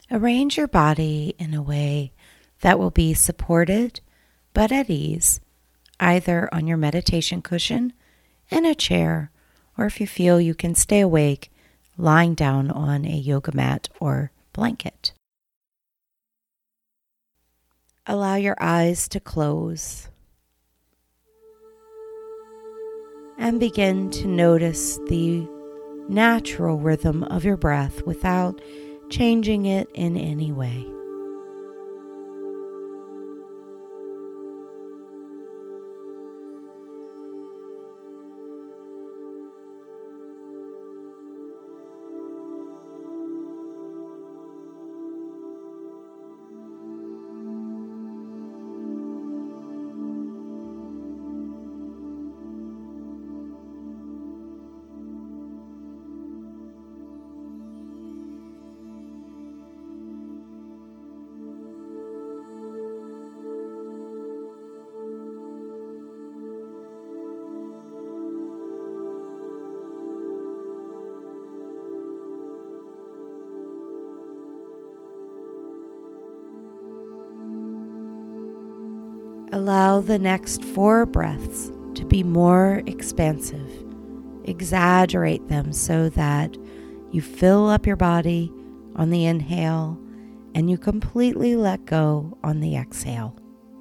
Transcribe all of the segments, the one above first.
Arrange your body in a way that will be supported but at ease, either on your meditation cushion, in a chair, or if you feel you can stay awake, lying down on a yoga mat or blanket. Allow your eyes to close and begin to notice the natural rhythm of your breath without changing it in any way. Allow the next 4 breaths to be more expansive. Exaggerate them so that you fill up your body on the inhale and you completely let go on the exhale.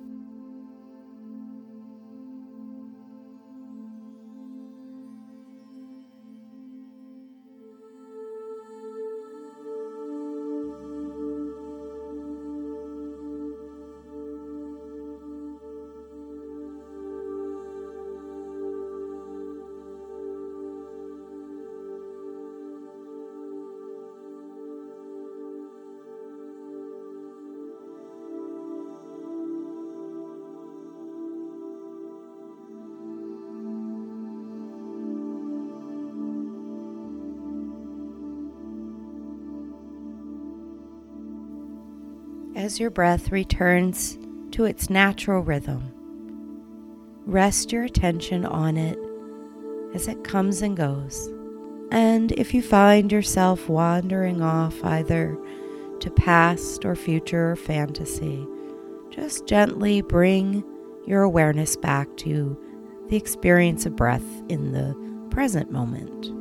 As your breath returns to its natural rhythm, rest your attention on it as it comes and goes. And if you find yourself wandering off either to past or future or fantasy, just gently bring your awareness back to the experience of breath in the present moment.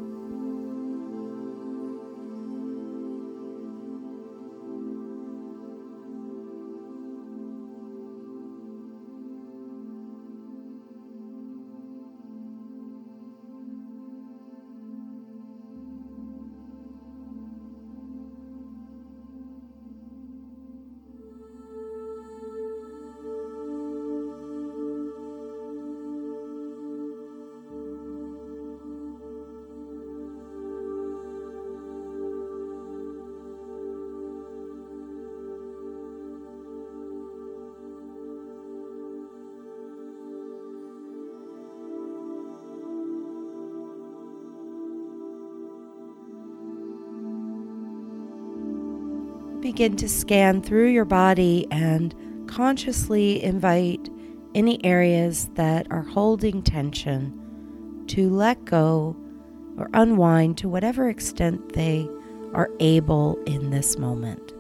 Begin to scan through your body and consciously invite any areas that are holding tension to let go or unwind to whatever extent they are able in this moment.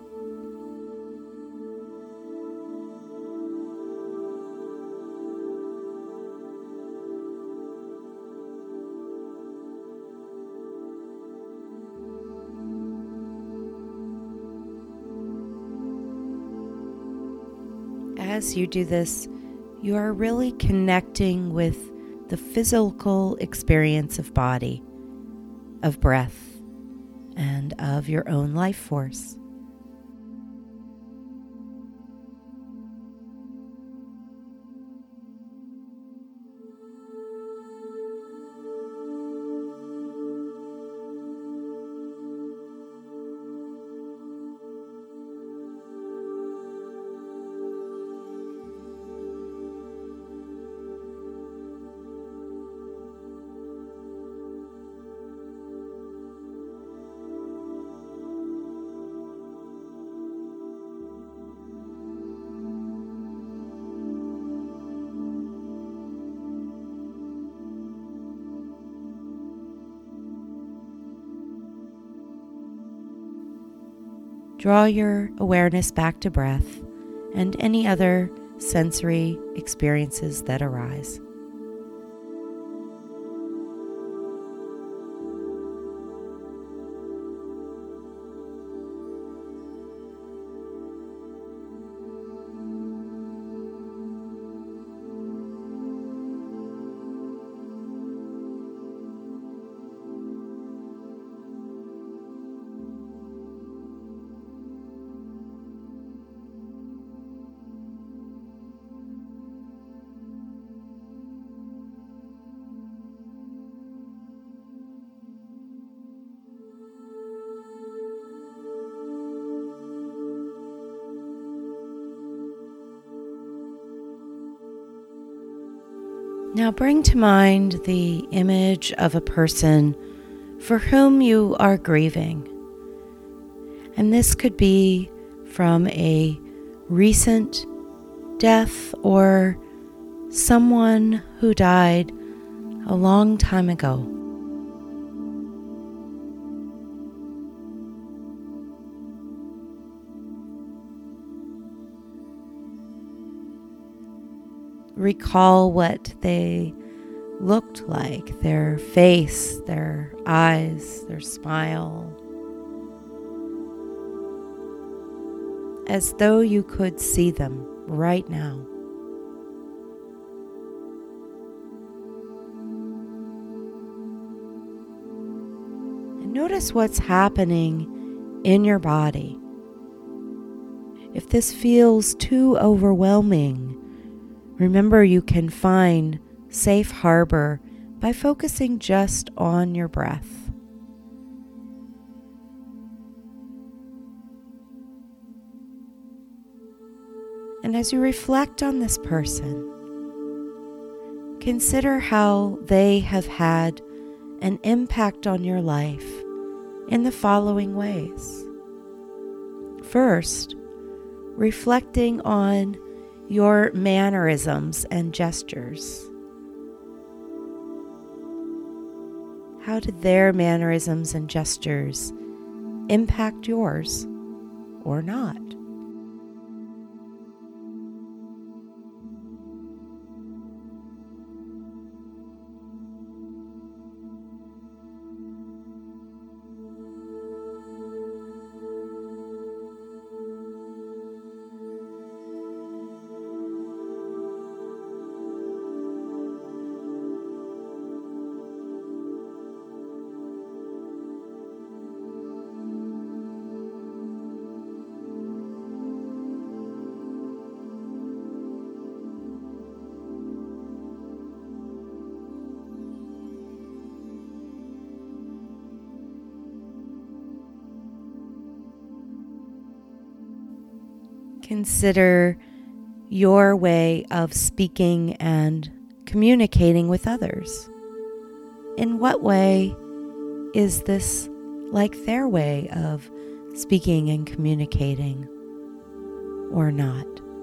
As you do this, you are really connecting with the physical experience of body, of breath, and of your own life force. Draw your awareness back to breath and any other sensory experiences that arise. Now bring to mind the image of a person for whom you are grieving. And this could be from a recent death or someone who died a long time ago. Recall what they looked like, their face, their eyes, their smile, as though you could see them right now. And notice what's happening in your body. If this feels too overwhelming, remember you can find safe harbor by focusing just on your breath. And as you reflect on this person, consider how they have had an impact on your life in the following ways. First, reflecting on your mannerisms and gestures. How did their mannerisms and gestures impact yours or not? Consider your way of speaking and communicating with others. In what way is this like their way of speaking and communicating or not?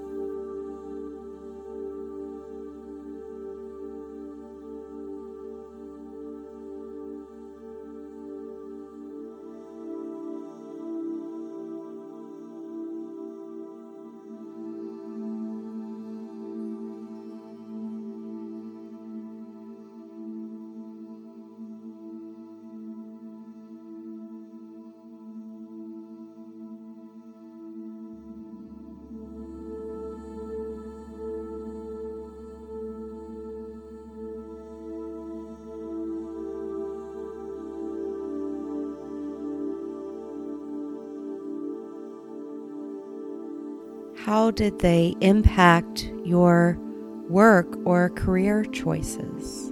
How did they impact your work or career choices?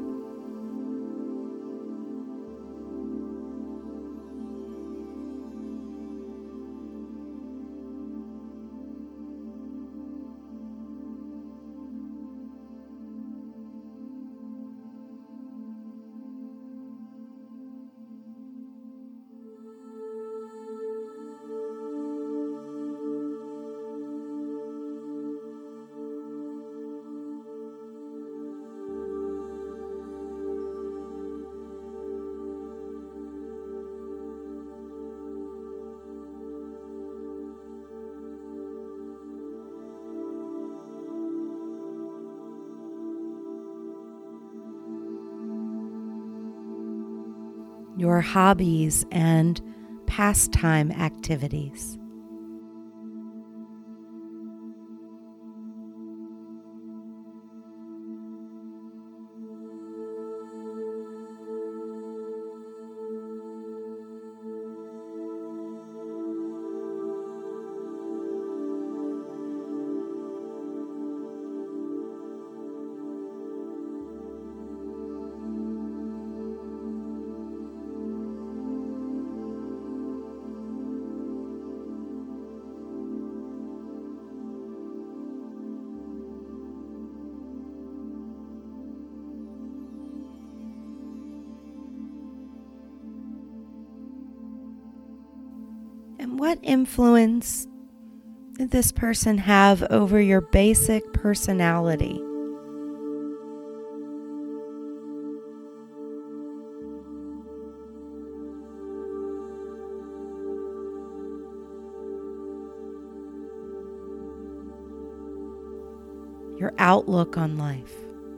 your hobbies and pastime activities. And what influence did this person have over your basic personality? Your outlook on life?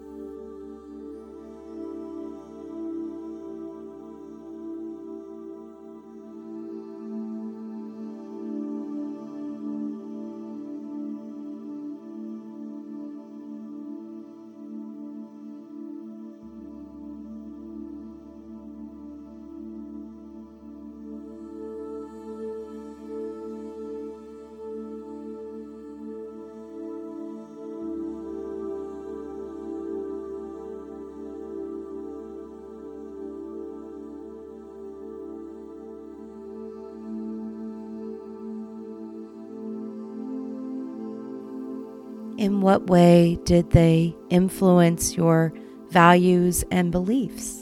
In what way did they influence your values and beliefs?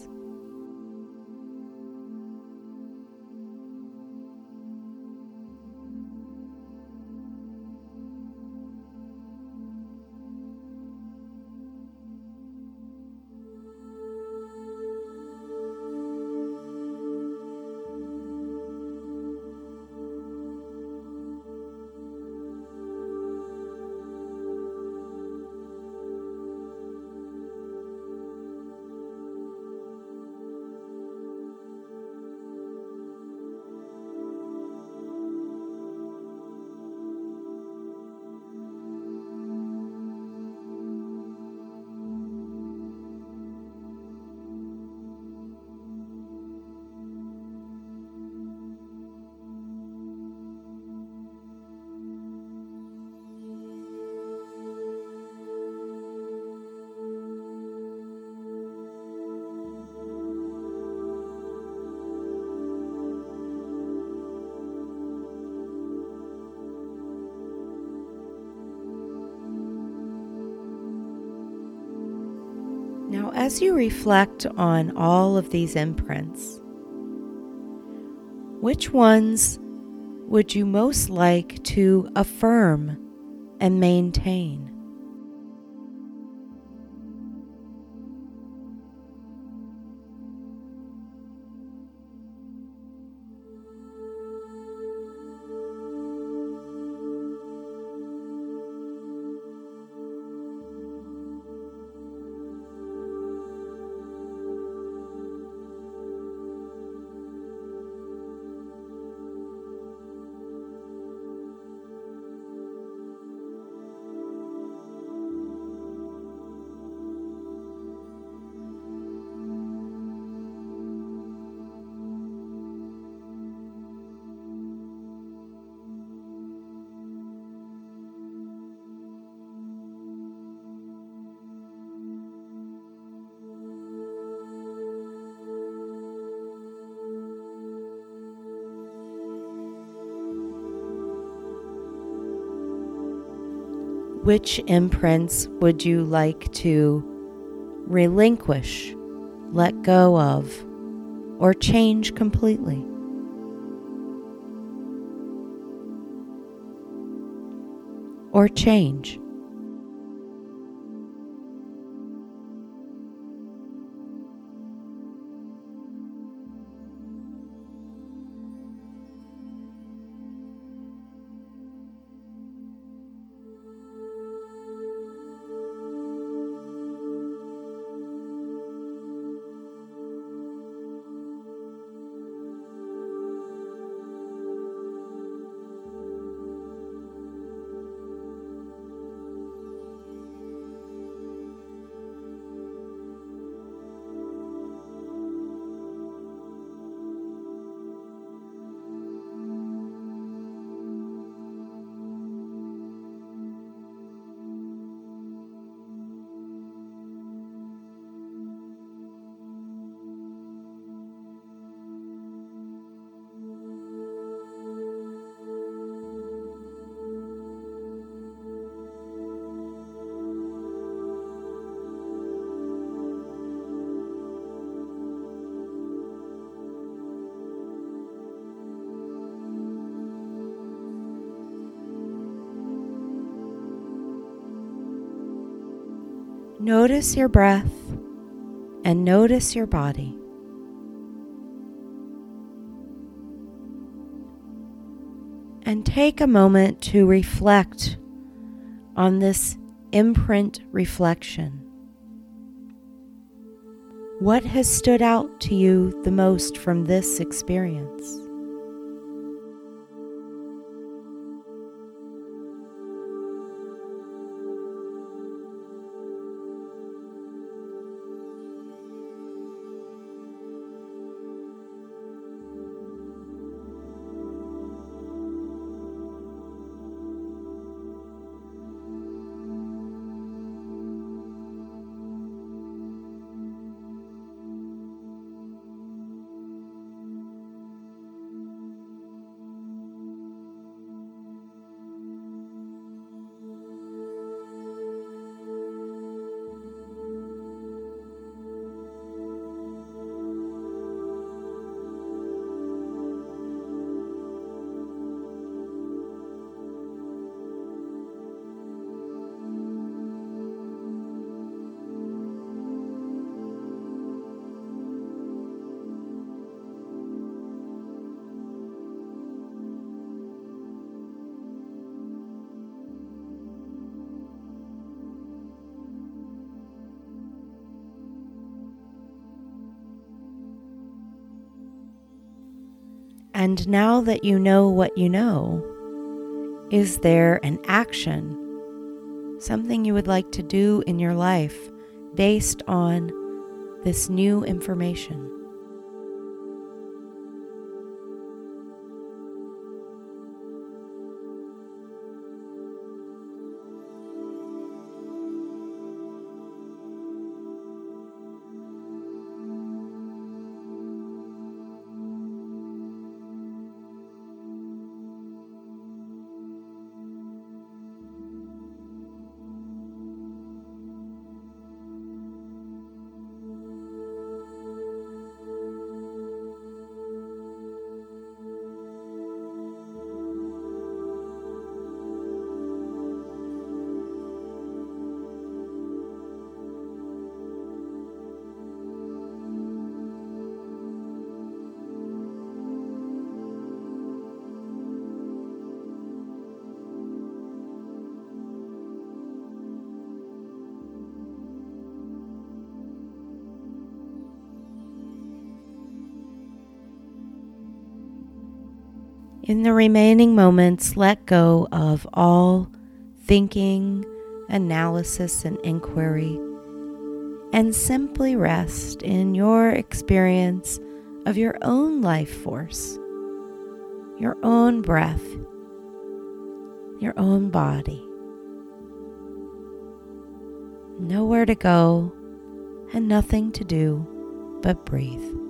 Now, as you reflect on all of these imprints, which ones would you most like to affirm and maintain? Which imprints would you like to relinquish, let go of, or change completely? Or change? Notice your breath and notice your body. And take a moment to reflect on this imprint reflection. What has stood out to you the most from this experience? And now that you know what you know, is there an action, something you would like to do in your life based on this new information? In the remaining moments, let go of all thinking, analysis, and inquiry, and simply rest in your experience of your own life force, your own breath, your own body. Nowhere to go and nothing to do but breathe.